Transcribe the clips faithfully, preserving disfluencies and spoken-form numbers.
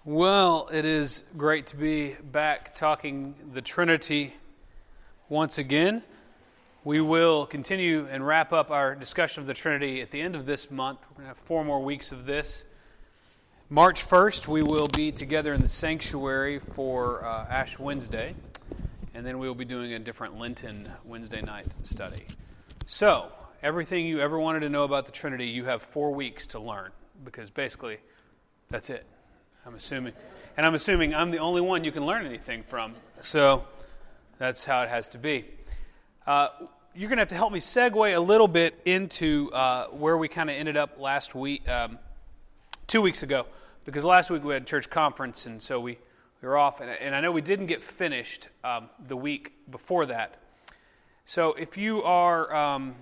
Well, it is great to be back talking the Trinity once again. We will continue and wrap up our discussion of the Trinity at the end of this month. We're going to have four more weeks of this. March first, we will be together in the sanctuary for uh, Ash Wednesday, and then we will be doing a different Lenten Wednesday night study. So, everything you ever wanted to know about the Trinity, you have four weeks to learn, because basically, that's it. I'm assuming. And I'm assuming I'm the only one you can learn anything from. So that's how it has to be. Uh, you're going to have to help me segue a little bit into uh, where we kind of ended up last week, um, two weeks ago. Because last week we had church conference, and so we, we were off. And, and I know we didn't get finished um, the week before that. So if you are, um,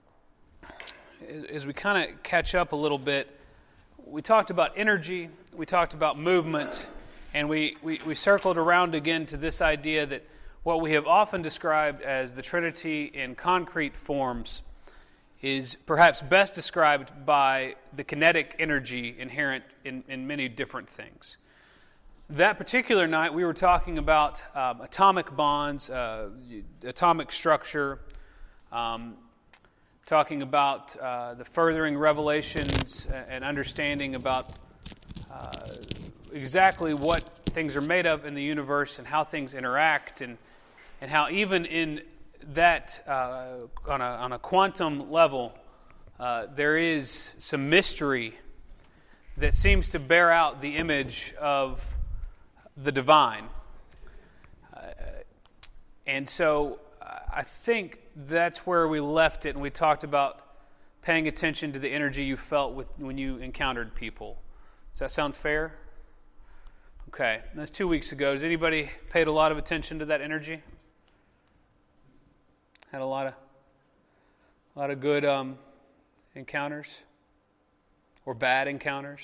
as we kind of catch up a little bit, we talked about energy, we talked about movement, and we, we, we circled around again to this idea that what we have often described as the Trinity in concrete forms is perhaps best described by the kinetic energy inherent in, in many different things. That particular night, we were talking about um, atomic bonds, uh, atomic structure, um, talking about uh, the furthering revelations and understanding about uh, exactly what things are made of in the universe and how things interact, and and how even in that, uh, on, a, on a quantum level, uh, there is some mystery that seems to bear out the image of the divine. Uh, and so I think that's where we left it, and we talked about paying attention to the energy you felt with when you encountered people. Does that sound fair? Okay, that's two weeks ago. Has anybody paid a lot of attention to that energy? Had a lot of, a lot of good um, encounters, or bad encounters?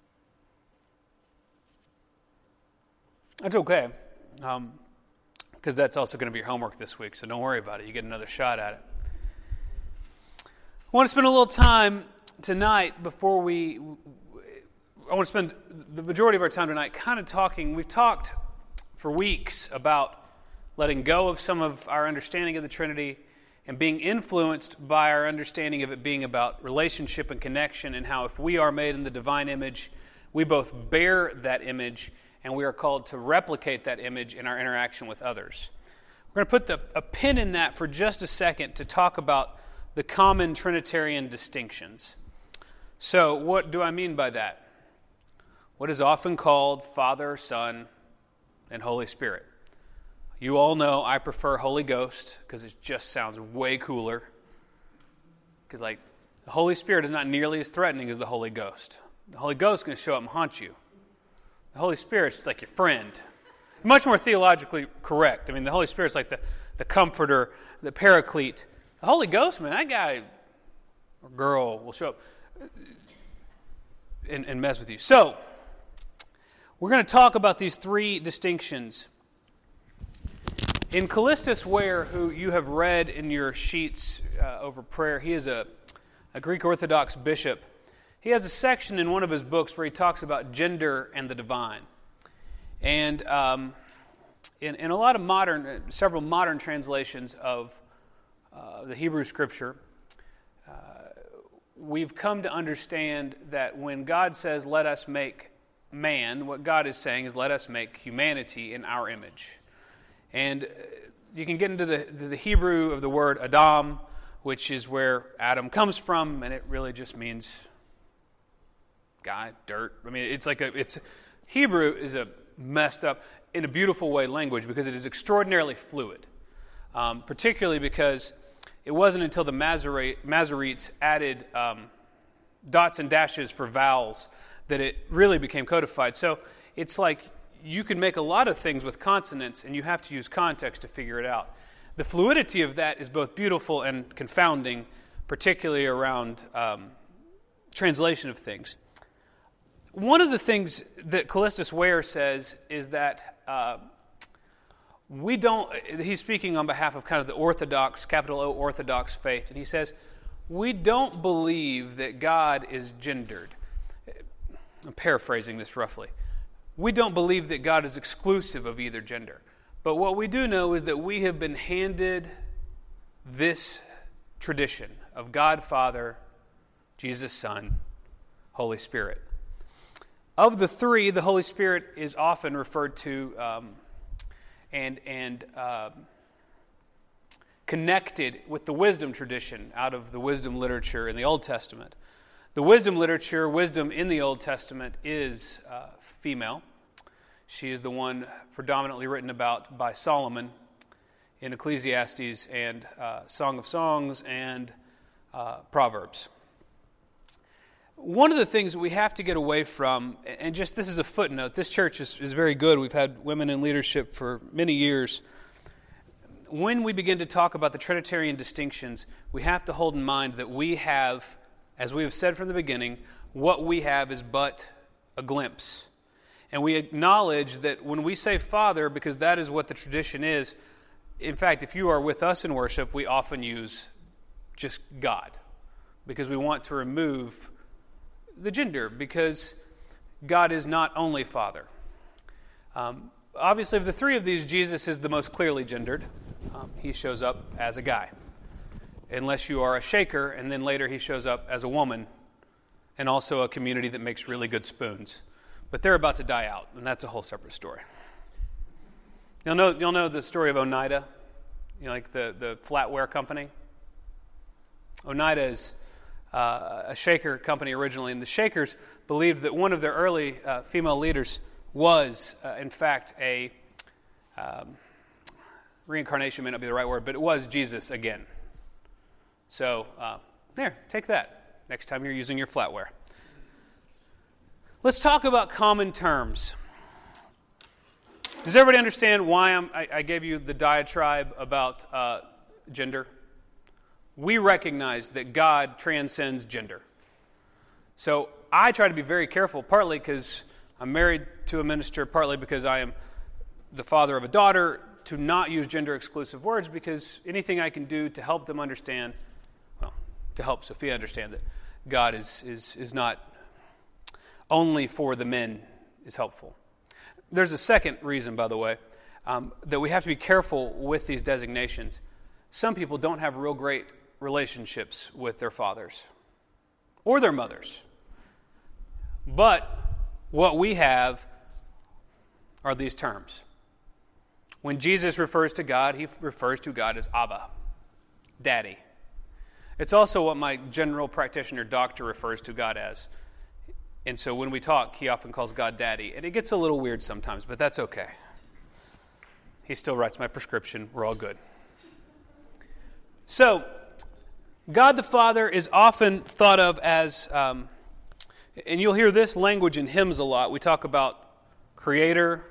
That's okay. Um, because that's also going to be your homework this week, so don't worry about it. You get another shot at it. I want to spend a little time tonight before we... I want to spend the majority of our time tonight kind of talking... We've talked for weeks about letting go of some of our understanding of the Trinity and being influenced by our understanding of it being about relationship and connection, and how if we are made in the divine image, we both bear that image, and we are called to replicate that image in our interaction with others. We're going to put the, a pin in that for just a second to talk about the common Trinitarian distinctions. So, what do I mean by that? What is often called Father, Son, and Holy Spirit. You all know I prefer Holy Ghost because it just sounds way cooler. Because, like, the Holy Spirit is not nearly as threatening as the Holy Ghost. The Holy Ghost is going to show up and haunt you. The Holy Spirit's like your friend. Much more theologically correct. I mean, the Holy Spirit's like the, the comforter, the paraclete. The Holy Ghost, man, that guy or girl will show up and, and mess with you. So, we're going to talk about these three distinctions. In Callistus Ware, who you have read in your sheets uh, over prayer, he is a, a Greek Orthodox bishop. He has a section in one of his books where he talks about gender and the divine. And um, in, in a lot of modern, several modern translations of uh, the Hebrew Scripture, uh, we've come to understand that when God says, let us make man, what God is saying is, let us make humanity in our image. And you can get into the, the Hebrew of the word Adam, which is where Adam comes from, and it really just means guy, dirt. I mean, it's like a, it's, Hebrew is a messed up, in a beautiful way, language because it is extraordinarily fluid. Um, particularly because it wasn't until the Masorete, Masoretes added um, dots and dashes for vowels that it really became codified. So it's like you can make a lot of things with consonants, and you have to use context to figure it out. The fluidity of that is both beautiful and confounding, particularly around um, translation of things. One of the things that Callistus Ware says is that uh, we don't, he's speaking on behalf of kind of the Orthodox, capital O Orthodox faith, and he says, we don't believe that God is gendered. I'm paraphrasing this roughly. we don't believe that God is exclusive of either gender. But what we do know is that we have been handed this tradition of God Father, Jesus Son, Holy Spirit. Of the three, the Holy Spirit is often referred to um, and, and uh, connected with the wisdom tradition out of the wisdom literature in the Old Testament. The wisdom literature, wisdom in the Old Testament, is uh, female. She is the one predominantly written about by Solomon in Ecclesiastes and uh, Song of Songs and uh, Proverbs. One of the things that we have to get away from, and just this is a footnote, this church is, is very good. We've had women in leadership for many years. When we begin to talk about the Trinitarian distinctions, we have to hold in mind that we have, as we have said from the beginning, what we have is but a glimpse. And we acknowledge that when we say Father, because that is what the tradition is, in fact, if you are with us in worship, we often use just God, because we want to remove the gender, because God is not only Father. Um, obviously, of the three of these, Jesus is the most clearly gendered. Um, he shows up as a guy, unless you are a Shaker, and then later he shows up as a woman, and also a community that makes really good spoons. But they're about to die out, and that's a whole separate story. You'll know, you'll know the story of Oneida, you know, like the, the flatware company. Oneida is uh, a Shaker company originally, and the Shakers believed that one of their early uh, female leaders was, uh, in fact, a um, reincarnation may not be the right word, but it was Jesus again. So, uh, there, take that next time you're using your flatware. Let's talk about common terms. Does everybody understand why I'm, I, I gave you the diatribe about uh, gender? We recognize that God transcends gender. So I try to be very careful, partly because I'm married to a minister, partly because I am the father of a daughter, to not use gender-exclusive words, because anything I can do to help them understand, well, to help Sophia understand that God is is is not only for the men is helpful. There's a second reason, by the way, um, that we have to be careful with these designations. Some people don't have real great relationships with their fathers or their mothers. But what we have are these terms. When Jesus refers to God, he refers to God as Abba, Daddy. It's also what my general practitioner doctor refers to God as. And so when we talk, he often calls God Daddy. And it gets a little weird sometimes, but that's okay. He still writes my prescription. We're all good. So, God the Father is often thought of as, um, and you'll hear this language in hymns a lot. We talk about Creator,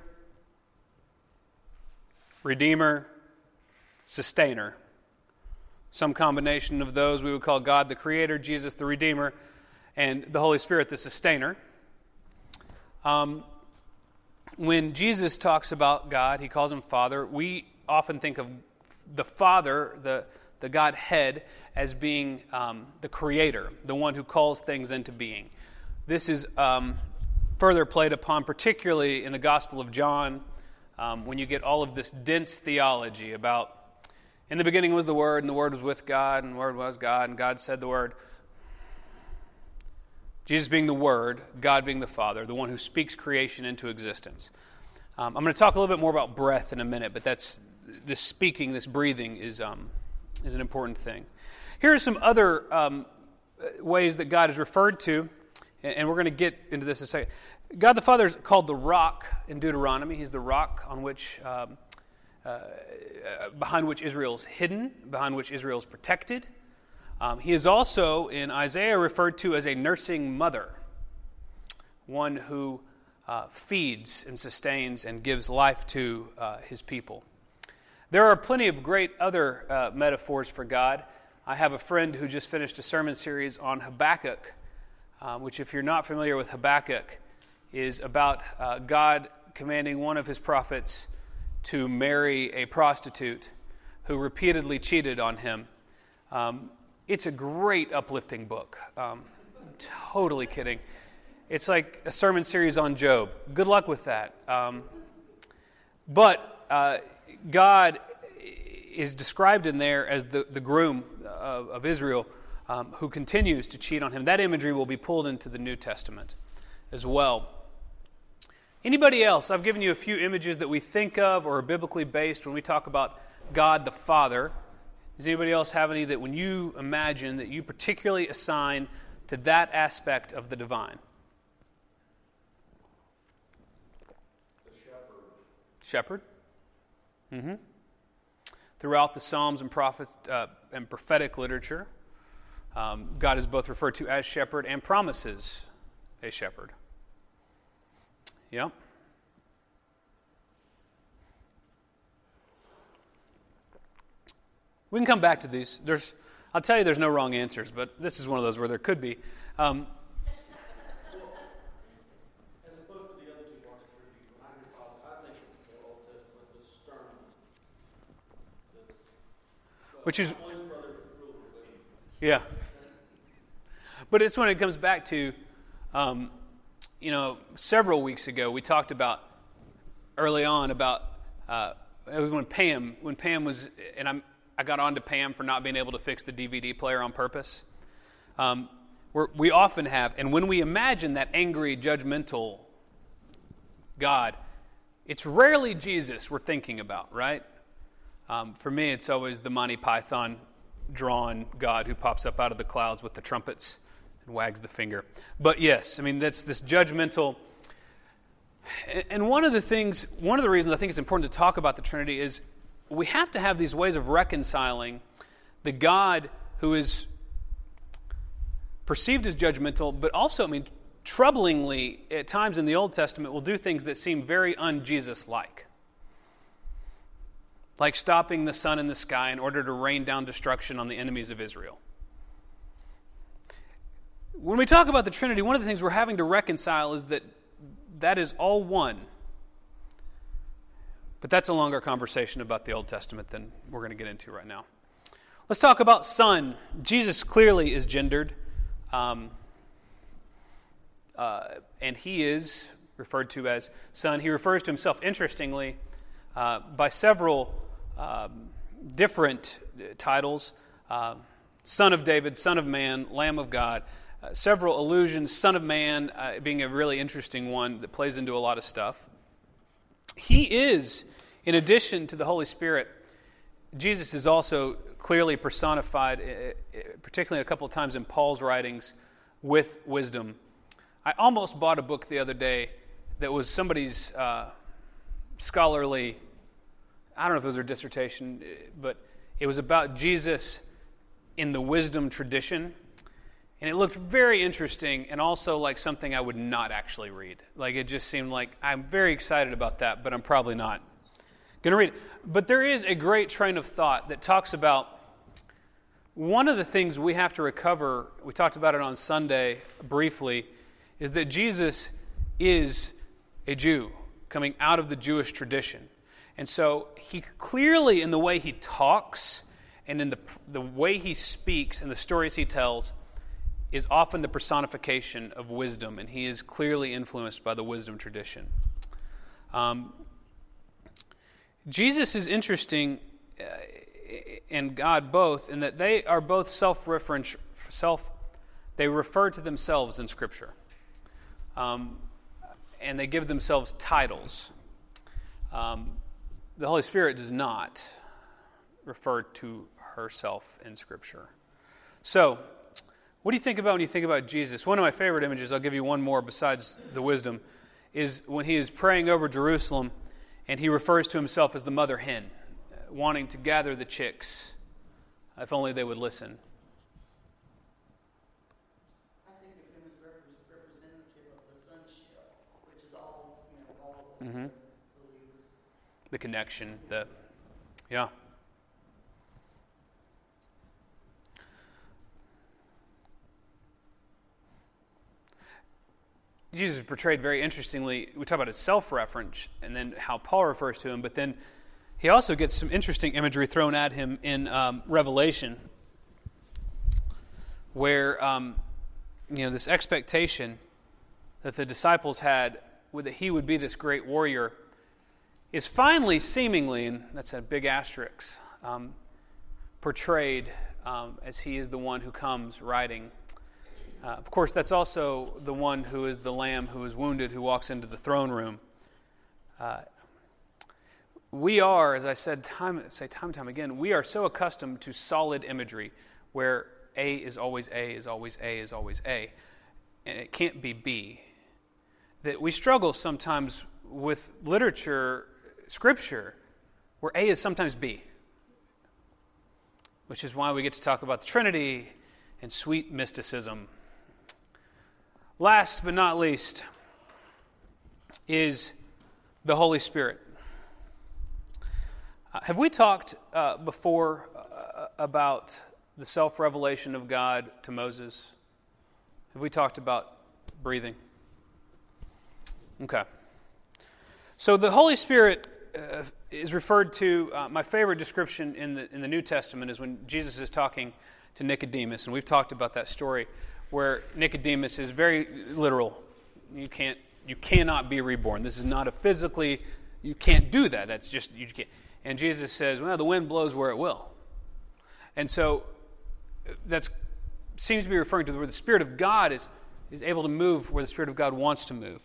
Redeemer, Sustainer. Some combination of those we would call God the Creator, Jesus the Redeemer, and the Holy Spirit the Sustainer. Um, when Jesus talks about God, he calls him Father. We often think of the Father, the, the Godhead, as being um, the Creator, the one who calls things into being. This is um, further played upon, particularly in the Gospel of John, um, when you get all of this dense theology about, in the beginning was the Word, and the Word was with God, and the Word was God, and God said the Word. Jesus being the Word, God being the Father, the one who speaks creation into existence. Um, I'm going to talk a little bit more about breath in a minute, but that's this speaking, this breathing is um, is an important thing. Here are some other um, ways that God is referred to, and we're going to get into this in a second. God the Father is called the rock in Deuteronomy. He's the rock on which, um, uh, behind which Israel's hidden, behind which Israel's protected. Um, he is also, in Isaiah, referred to as a nursing mother, one who uh, feeds and sustains and gives life to uh, his people. There are plenty of great other uh, metaphors for God. I have a friend who just finished a sermon series on Habakkuk, uh, which, if you're not familiar with Habakkuk, is about uh, God commanding one of his prophets to marry a prostitute who repeatedly cheated on him. Um, It's a great uplifting book. Um, totally kidding. it's like a sermon series on Job. Good luck with that. Um, but uh, God is described in there as the, the groom of, of Israel um, who continues to cheat on him. That imagery will be pulled into the New Testament as well. Anybody else? I've given you a few images that we think of or are biblically based when we talk about God the Father. Does anybody else have any that when you imagine that you particularly assign to that aspect of the divine? The shepherd. Shepherd? Mm-hmm. Throughout the Psalms and prophets uh, and prophetic literature, um, God is both referred to as shepherd and promises a shepherd. Yeah. We can come back to these. There's, I'll tell you, there's no wrong answers, but this is one of those where there could be. Um, As opposed to the other two parts of Trinity, when I hear Father, I think of the Old Testament, the stern, the, which is, Boys brothers rule with him. yeah. But it's when it comes back to, um, you know, several weeks ago we talked about early on about uh, it was when Pam when Pam was and I'm I got on to Pam for not being able to fix the D V D player on purpose. Um, we're, we often have, and when we imagine that angry, judgmental God, it's rarely Jesus we're thinking about, right? Um, for me, it's always the Monty Python drawn God who pops up out of the clouds with the trumpets and wags the finger. But yes, I mean, that's this judgmental. And one of the things, one of the reasons I think it's important to talk about the Trinity is we have to have these ways of reconciling the God who is perceived as judgmental, but also, I mean, troublingly, at times in the Old Testament, will do things that seem very un-Jesus-like. Like stopping the sun in the sky in order to rain down destruction on the enemies of Israel. When we talk about the Trinity, one of the things we're having to reconcile is that that is all one. But that's a longer conversation about the Old Testament than we're going to get into right now. Let's talk about Son. Jesus clearly is gendered. Um, uh, and he is referred to as Son. He refers to himself, interestingly, uh, by several um, different titles. Uh, Son of David, Son of Man, Lamb of God. Uh, several allusions. Son of Man uh, being a really interesting one that plays into a lot of stuff. He is, in addition to the Holy Spirit, Jesus is also clearly personified, particularly a couple of times in Paul's writings, with wisdom. I almost bought a book the other day that was somebody's uh, scholarly, I don't know if it was their dissertation, but it was about Jesus in the wisdom tradition. And it looked very interesting and also like something I would not actually read. Like it just seemed like I'm very excited about that, but I'm probably not going to read it. But there is a great train of thought that talks about one of the things we have to recover, we talked about it on Sunday briefly, is that Jesus is a Jew coming out of the Jewish tradition. And so he clearly, in the way he talks and in the the way he speaks and the stories he tells, is often the personification of wisdom, and he is clearly influenced by the wisdom tradition. Um, Jesus is interesting, uh, and God both, in that they are both self-referential, self, they refer to themselves in Scripture. Um, and they give themselves titles. Um, the Holy Spirit does not refer to herself in Scripture. So, what do you think about when you think about Jesus? One of my favorite images, I'll give you one more besides the wisdom, is when he is praying over Jerusalem and he refers to himself as the mother hen, wanting to gather the chicks, if only they would listen. I think of him as representative of the sonship, which is all, you know, all of us Mm-hmm. believers. The connection, the, yeah. Jesus is portrayed very interestingly. We talk about his self-reference and then how Paul refers to him, but then he also gets some interesting imagery thrown at him in um, Revelation, where um, you know this expectation that the disciples had, with that he would be this great warrior, is finally seemingly, and that's a big asterisk, um, portrayed um, as he is the one who comes riding. Uh, of course, that's also the one who is the lamb who is wounded, who walks into the throne room. Uh, we are, as I said time, say time and time again, we are so accustomed to solid imagery where A is always A is always A is always A, and it can't be B, that we struggle sometimes with literature, Scripture, where A is sometimes B, which is why we get to talk about the Trinity and sweet mysticism. Last but not least is the Holy Spirit. Uh, have we talked uh, before uh, about the self-revelation of God to Moses? Have we talked about breathing? Okay. So the Holy Spirit uh, is referred to, uh, my favorite description in the in the New Testament is when Jesus is talking to Nicodemus, and we've talked about that story where Nicodemus is very literal. You can't, you cannot be reborn. This is not a physically, you can't do that. That's just, you can't. And Jesus says, well, the wind blows where it will. And so that seems to be referring to where the Spirit of God is, is able to move where the Spirit of God wants to move.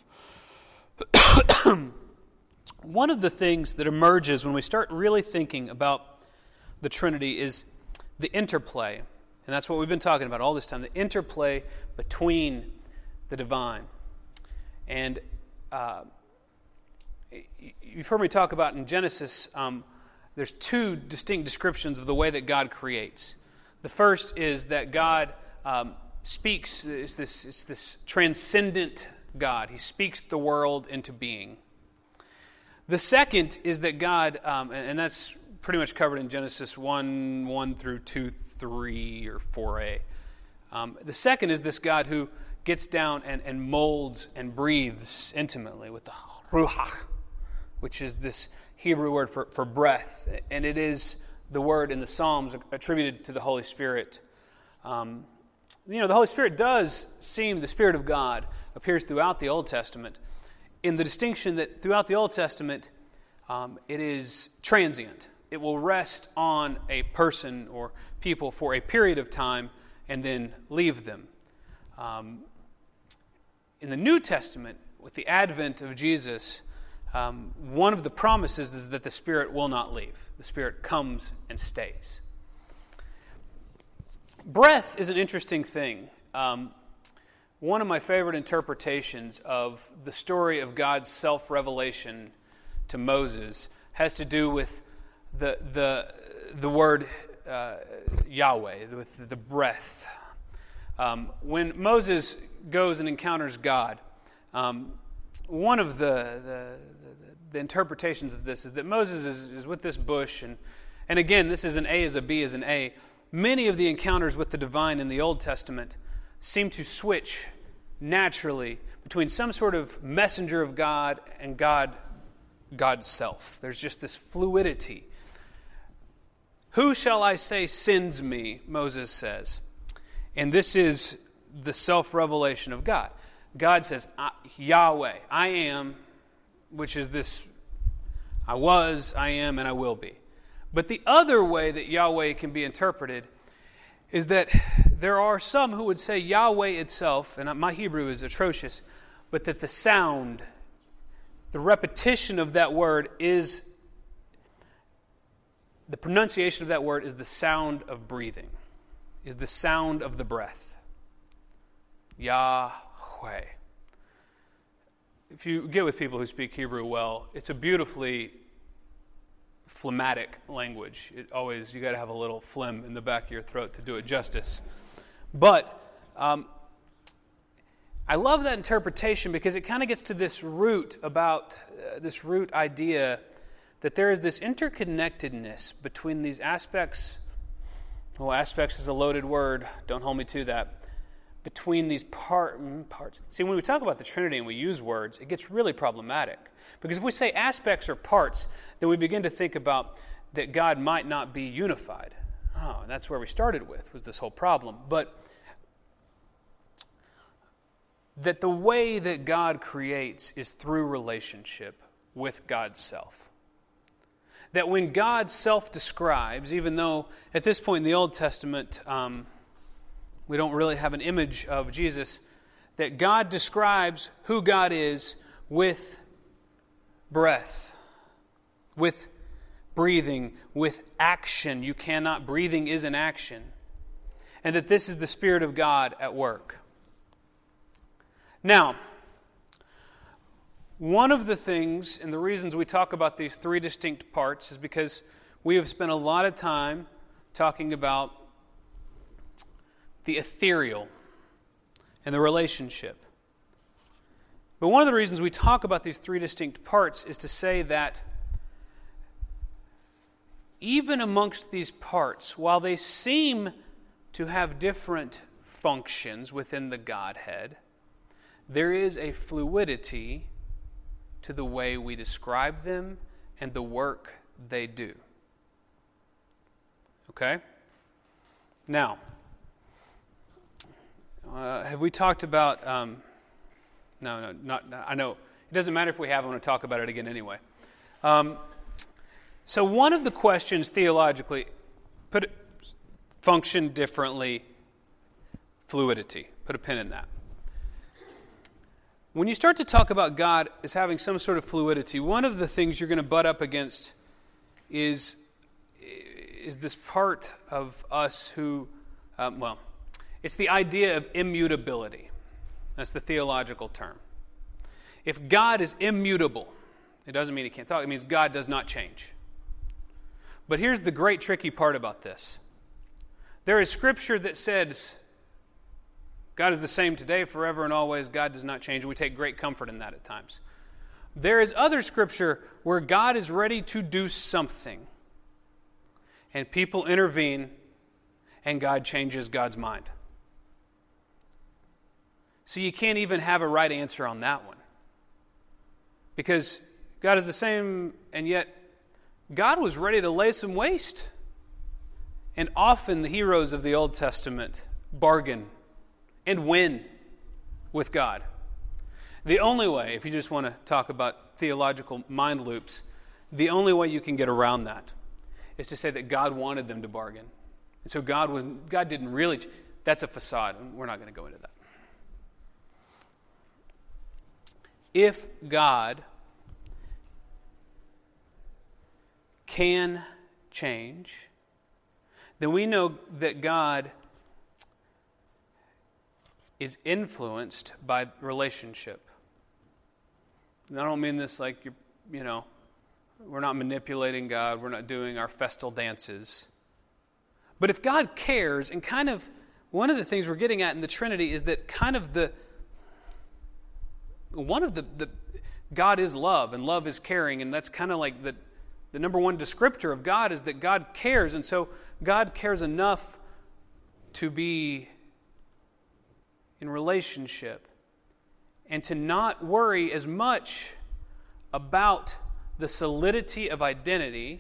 One of the things that emerges when we start really thinking about the Trinity is the interplay. And that's what we've been talking about all this time, the interplay between the divine. And uh, you've heard me talk about in Genesis, um, there's two distinct descriptions of the way that God creates. The first is that God um, speaks, it's this, it's this transcendent God. He speaks the world into being. The second is that God, um, and, and that's pretty much covered in Genesis one, one through two, three, or four a. Um, the second is this God who gets down and, and molds and breathes intimately with the ruach, which is this Hebrew word for, for breath. And it is the word in the Psalms attributed to the Holy Spirit. Um, you know, the Holy Spirit does seem, the Spirit of God appears throughout the Old Testament, in the distinction that throughout the Old Testament, um, it is transient. It will rest on a person or people for a period of time and then leave them. Um, in the New Testament, with the advent of Jesus, um, one of the promises is that the Spirit will not leave. The Spirit comes and stays. Breath is an interesting thing. Um, one of my favorite interpretations of the story of God's self-revelation to Moses has to do with the the the word uh, Yahweh, with the breath. Um, when Moses goes and encounters God, um, one of the, the the interpretations of this is that Moses is, is with this bush, and and again, this is an A as a B as an A. Many of the encounters with the divine in the Old Testament seem to switch naturally between some sort of messenger of God and God, God's self. There's just this fluidity. Who shall I say sends me, Moses says. And this is the self-revelation of God. God says, Yahweh, I am, which is this, I was, I am, and I will be. But the other way that Yahweh can be interpreted is that there are some who would say Yahweh itself, and my Hebrew is atrocious, but that the sound, the repetition of that word is, the pronunciation of that word is the sound of breathing, is the sound of the breath. Yahweh. If you get with people who speak Hebrew well, it's a beautifully phlegmatic language. It always, you got to have a little phlegm in the back of your throat to do it justice. But um, I love that interpretation because it kind of gets to this root about, uh, this root idea that there is this interconnectedness between these aspects. Well, aspects is a loaded word. Don't hold me to that. Between these part, parts. See, when we talk about the Trinity and we use words, it gets really problematic. Because if we say aspects or parts, then we begin to think about that God might not be unified. Oh, and that's where we started with, was this whole problem. But that the way that God creates is through relationship with God's self. That when God self-describes, even though at this point in the Old Testament um, we don't really have an image of Jesus, that God describes who God is with breath, with breathing, with action. You cannot, breathing is an action. And that this is the Spirit of God at work. Now, one of the things and the reasons we talk about these three distinct parts is because we have spent a lot of time talking about the ethereal and the relationship. But one of the reasons we talk about these three distinct parts is to say that even amongst these parts, while they seem to have different functions within the Godhead, there is a fluidity to the way we describe them and the work they do. Okay? Now, uh, have we talked about... Um, no, no, not, not... I know. It doesn't matter if we have. I want to talk about it again anyway. Um, so one of the questions theologically, put it, function differently, fluidity. Put a pin in that. When you start to talk about God as having some sort of fluidity, one of the things you're going to butt up against is, is this part of us who, um, well, it's the idea of immutability. That's the theological term. If God is immutable, it doesn't mean he can't talk. It means God does not change. But here's the great tricky part about this. There is Scripture that says God is the same today, forever, and always. God does not change. We take great comfort in that at times. There is other Scripture where God is ready to do something, and people intervene, and God changes God's mind. So you can't even have a right answer on that one. Because God is the same, and yet God was ready to lay some waste. And often the heroes of the Old Testament bargain and win with God. The only way, if you just want to talk about theological mind loops, the only way you can get around that is to say that God wanted them to bargain. And so God was God didn't really, that's a facade. We're not going to go into that. If God can change, then we know that God is influenced by relationship. And I don't mean this like, you're, you know, we're not manipulating God, we're not doing our festal dances. But if God cares, and kind of one of the things we're getting at in the Trinity is that kind of the, one of the, the God is love, and love is caring, and that's kind of like the, the number one descriptor of God is that God cares, and so God cares enough to be in relationship and to not worry as much about the solidity of identity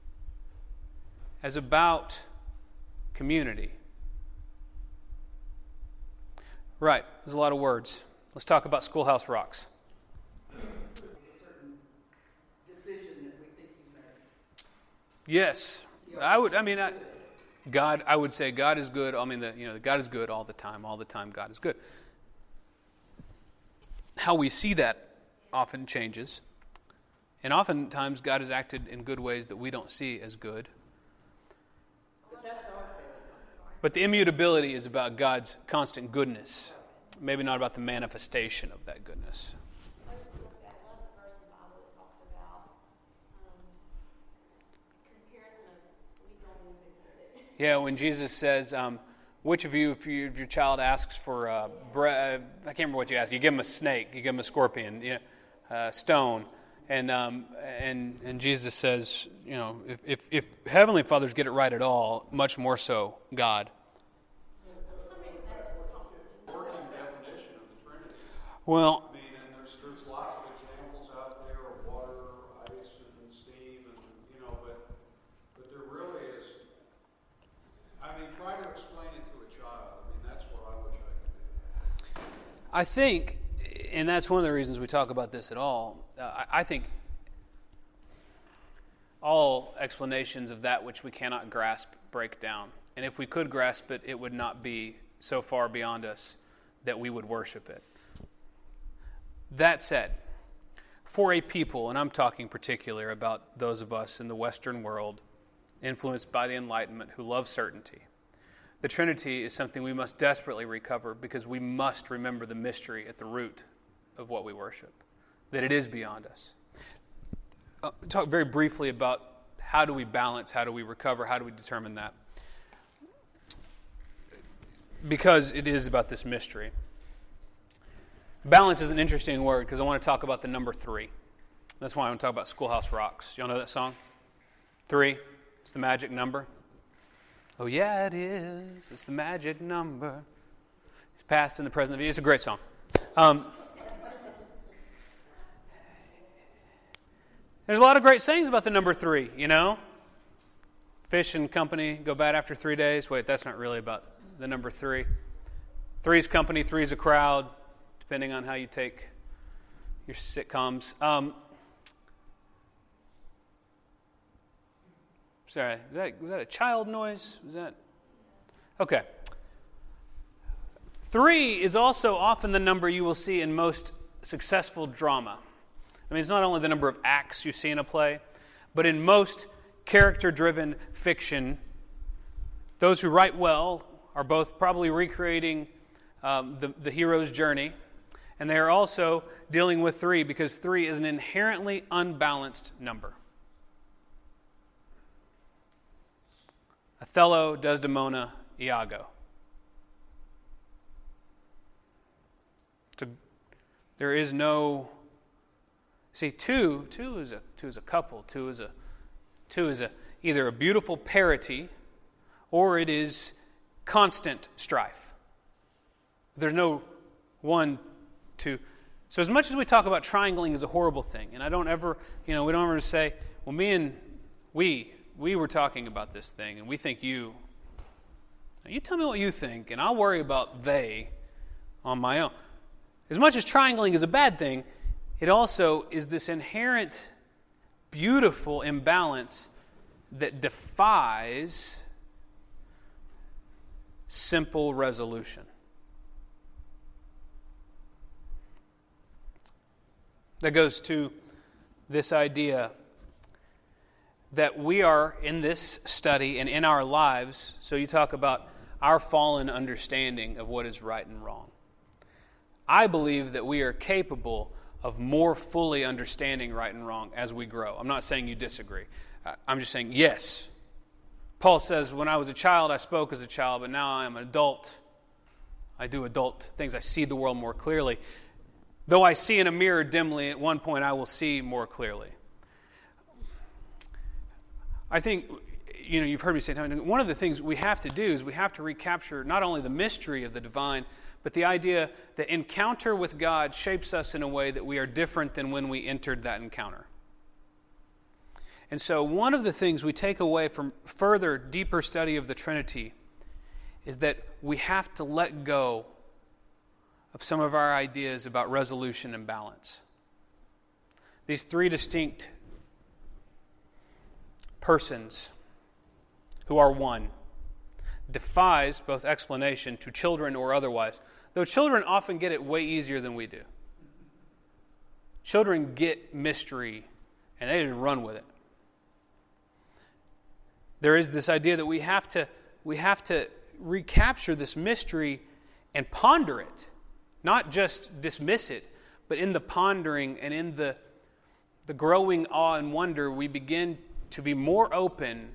as about community. Right, there's a lot of words. Let's talk about Schoolhouse Rocks. A certain decision that we think he's made. Yes, I would. I mean, I, God. I would say God is good. I mean, the, you know, God is good all the time. All the time, God is good. How we see that often changes, and oftentimes God has acted in good ways that we don't see as good. But that's our faith. But the immutability is about God's constant goodness, maybe not about the manifestation of that goodness. I was just looking at one verse in the Bible that talks about um, comparison of we don't even get it. Yeah, when Jesus says, um, which of you, if, you, if your child asks for uh, bread, I can't remember what you ask, you give him a snake, you give him a scorpion, you know, uh, stone. And um, and and Jesus says, you know, if, if, if Heavenly Fathers get it right at all, much more so God. Working definition of the Trinity. Well, I mean, and there's there's lots of examples out there of water, ice, and steam, and you know, but but there really is. I mean, try to explain it to a child. I mean, that's what I wish I could do. I think, and that's one of the reasons we talk about this at all, uh, I, I think all explanations of that which we cannot grasp break down. And if we could grasp it, it would not be so far beyond us that we would worship it. That said, for a people, and I'm talking particularly about those of us in the Western world influenced by the Enlightenment who love certainty, the Trinity is something we must desperately recover because we must remember the mystery at the root of what we worship, that it is beyond us. Uh, talk very briefly about how do we balance, how do we recover, how do we determine that? Because it is about this mystery. Balance is an interesting word because I want to talk about the number three. That's why I want to talk about Schoolhouse Rocks. Y'all know that song? Three. It's the magic number. Oh yeah, it is. It's the magic number. It's past and the present. It's a great song. Um, there's a lot of great sayings about the number three, you know? Fish and company go bad after three days. Wait, that's not really about the number three. Three's company, three's a crowd, depending on how you take your sitcoms. Um, sorry, was that, was that a child noise? Was that? Okay. Three is also often the number you will see in most successful drama. I mean, it's not only the number of acts you see in a play, but in most character-driven fiction, those who write well are both probably recreating um, the, the hero's journey, and they are also dealing with three because three is an inherently unbalanced number. Othello, Desdemona, Iago. So there is no. See, two, two is a two is a couple. Two is a two is a either a beautiful parity, or it is constant strife. There's no one, two. So as much as we talk about triangling as a horrible thing, and I don't ever, you know, we don't ever say, well, me and we, we were talking about this thing, and we think you. Now you tell me what you think, and I'll worry about they on my own. As much as triangling is a bad thing, it also is this inherent, beautiful imbalance that defies simple resolution. That goes to this idea that we are in this study and in our lives, so you talk about our fallen understanding of what is right and wrong. I believe that we are capable of more fully understanding right and wrong as we grow. I'm not saying you disagree. I'm just saying, yes. Paul says, when I was a child, I spoke as a child, but now I am an adult. I do adult things. I see the world more clearly. Though I see in a mirror dimly, at one point I will see more clearly. I think, you know, you've heard me say, one of the things we have to do is we have to recapture not only the mystery of the divine, but the idea that encounter with God shapes us in a way that we are different than when we entered that encounter. And so one of the things we take away from further, deeper study of the Trinity is that we have to let go of some of our ideas about resolution and balance. These three distinct persons who are one defies both explanation to children or otherwise, though children often get it way easier than we do. Children get mystery and they just run with it. There is this idea that we have to we have to recapture this mystery and ponder it, not just dismiss it, but in the pondering and in the the growing awe and wonder, we begin to be more open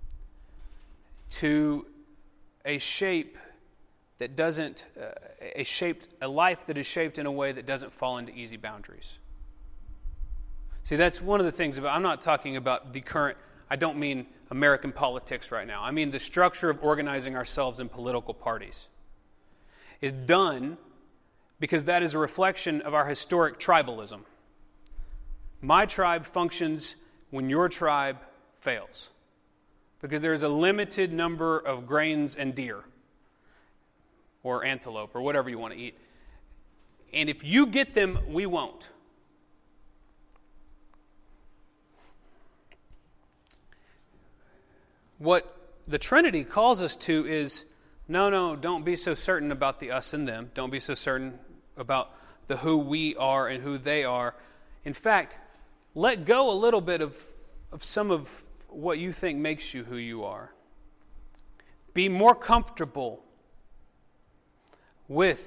to a shape that doesn't uh, a shaped a life that is shaped in a way that doesn't fall into easy boundaries. See, that's one of the things about I'm not talking about the current. I don't mean American politics right now. I mean the structure of organizing ourselves in political parties is done because that is a reflection of our historic tribalism. My tribe functions when your tribe fails because there is a limited number of grains and deer or antelope or whatever you want to eat. And if you get them, we won't. What the Trinity calls us to is, no, no, don't be so certain about the us and them. Don't be so certain about the who we are and who they are. In fact, let go a little bit of, of some of what you think makes you who you are. Be more comfortable with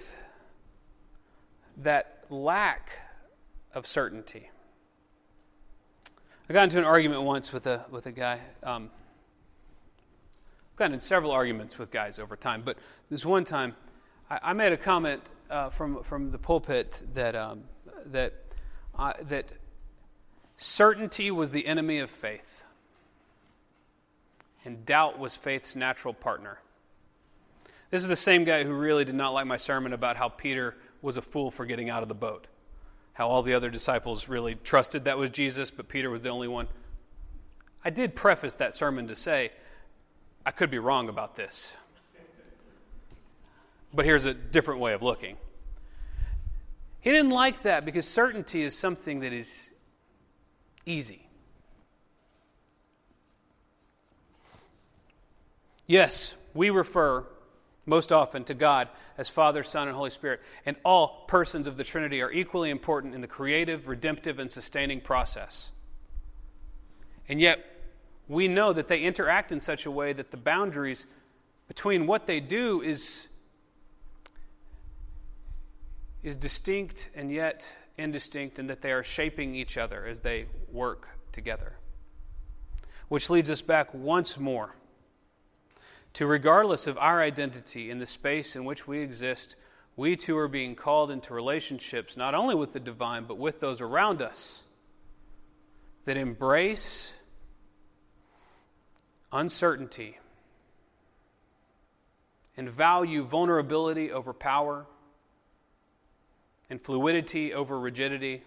that lack of certainty. I got into an argument once with a with a guy. Um, I've gotten in several arguments with guys over time, but this one time, I, I made a comment uh, from from the pulpit that um, that uh, that certainty was the enemy of faith, and doubt was faith's natural partner. This is the same guy who really did not like my sermon about how Peter was a fool for getting out of the boat. How all the other disciples really trusted that was Jesus, but Peter was the only one. I did preface that sermon to say, I could be wrong about this. But here's a different way of looking. He didn't like that because certainty is something that is easy. Yes, we refer most often to God as Father, Son, and Holy Spirit, and all persons of the Trinity are equally important in the creative, redemptive, and sustaining process. And yet, we know that they interact in such a way that the boundaries between what they do is, is distinct and yet indistinct, and that they are shaping each other as they work together. Which leads us back once more to, regardless of our identity in the space in which we exist, we too are being called into relationships not only with the divine, but with those around us that embrace uncertainty and value vulnerability over power and fluidity over rigidity.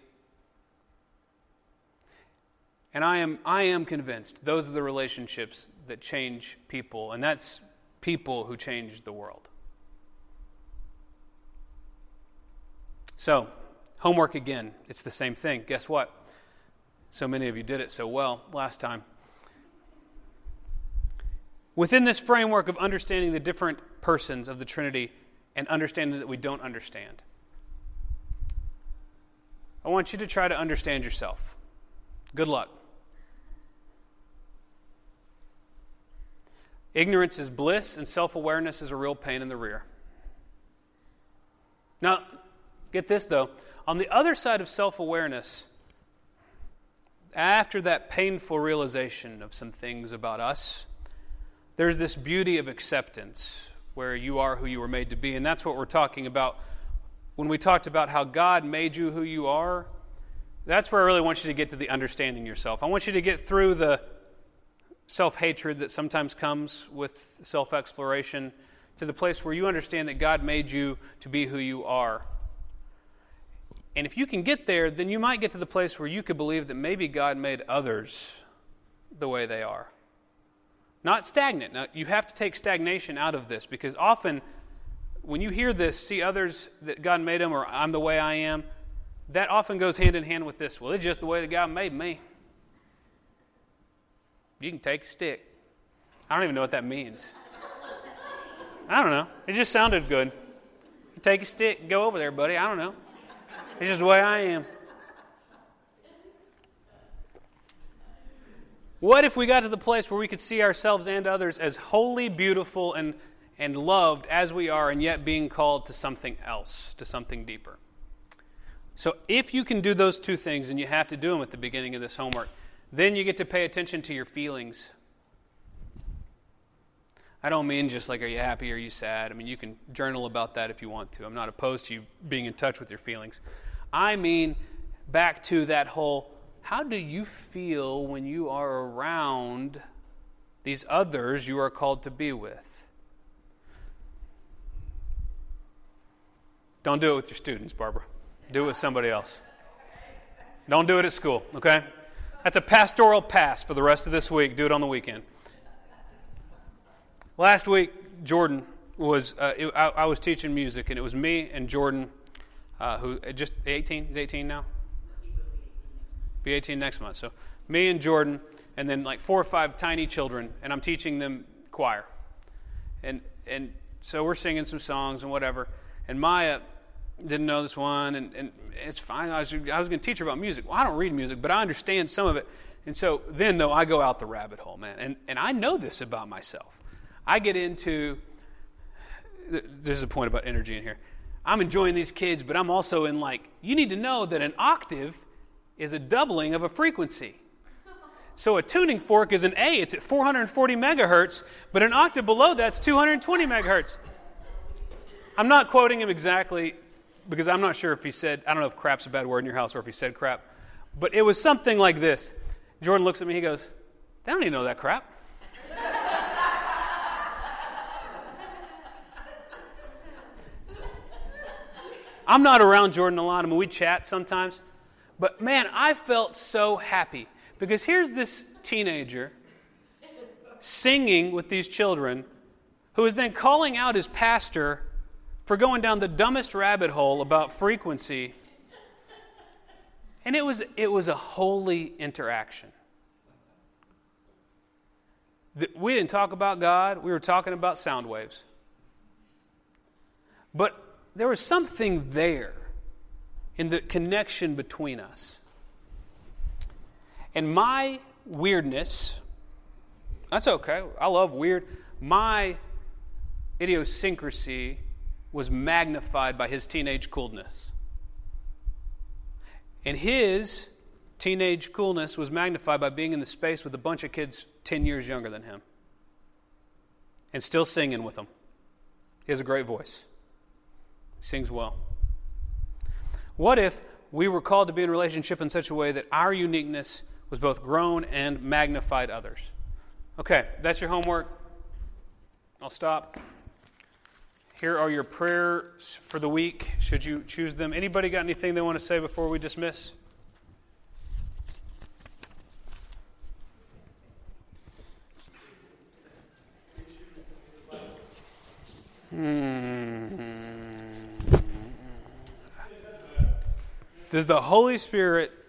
And I am I am convinced those are the relationships that change people, and that's people who change the world. So, homework again. It's the same thing. Guess what? So many of you did it so well last time. Within this framework of understanding the different persons of the Trinity and understanding that we don't understand, I want you to try to understand yourself. Good luck. Ignorance is bliss, and self-awareness is a real pain in the rear. Now, get this though. On the other side of self-awareness, after that painful realization of some things about us, there's this beauty of acceptance where you are who you were made to be. And that's what we're talking about when we talked about how God made you who you are. That's where I really want you to get to the understanding yourself. I want you to get through the self-hatred that sometimes comes with self-exploration to the place where you understand that God made you to be who you are. And if you can get there, then you might get to the place where you could believe that maybe God made others the way they are. Not stagnant. Now, you have to take stagnation out of this, because often when you hear this, see others that God made them, or I'm the way I am, that often goes hand in hand with this. Well, it's just the way that God made me. You can take a stick. I don't even know what that means. I don't know. It just sounded good. You take a stick, go over there, buddy. I don't know. It's just the way I am. What if we got to the place where we could see ourselves and others as wholly beautiful and, and loved as we are, and yet being called to something else, to something deeper? So if you can do those two things, and you have to do them at the beginning of this homework, then you get to pay attention to your feelings. I don't mean just like, are you happy, or are you sad? I mean, you can journal about that if you want to. I'm not opposed to you being in touch with your feelings. I mean back to that whole, how do you feel when you are around these others you are called to be with? Don't do it with your students, Barbara. Do it with somebody else. Don't do it at school, okay? That's a pastoral pass for the rest of this week. Do it on the weekend. Last week, Jordan was, uh, it, I, I was teaching music, and it was me and Jordan uh, who just eighteen, he's eighteen now? Be eighteen next month. So me and Jordan, and then like four or five tiny children, and I'm teaching them choir. And and so we're singing some songs and whatever. And Maya didn't know this one, and, and it's fine. I was, I was going to teach her about music. Well, I don't read music, but I understand some of it. And so then, though, I go out the rabbit hole, man. And, and I know this about myself. I get into, there's a point about energy in here. I'm enjoying these kids, but I'm also in like, you need to know that an octave is a doubling of a frequency. So a tuning fork is an A. It's at four hundred forty megahertz, but an octave below that's two hundred twenty megahertz. I'm not quoting him exactly because I'm not sure if he said, I don't know if crap's a bad word in your house or if he said crap, but it was something like this. Jordan looks at me, he goes, they don't even know that crap. I'm not around Jordan a lot. I mean, we chat sometimes. But man, I felt so happy because here's this teenager singing with these children who is then calling out his pastor for going down the dumbest rabbit hole about frequency. And it was it was a holy interaction. We didn't talk about God. We were talking about sound waves. But there was something there in the connection between us. And my weirdness, that's okay. I love weird. My idiosyncrasy was magnified by his teenage coolness. And his teenage coolness was magnified by being in the space with a bunch of kids ten years younger than him. And still singing with them. He has a great voice. He sings well. What if we were called to be in a relationship in such a way that our uniqueness was both grown and magnified others? Okay, that's your homework. I'll stop. Here are your prayers for the week, should you choose them. Anybody got anything they want to say before we dismiss? Hmm. Does the Holy Spirit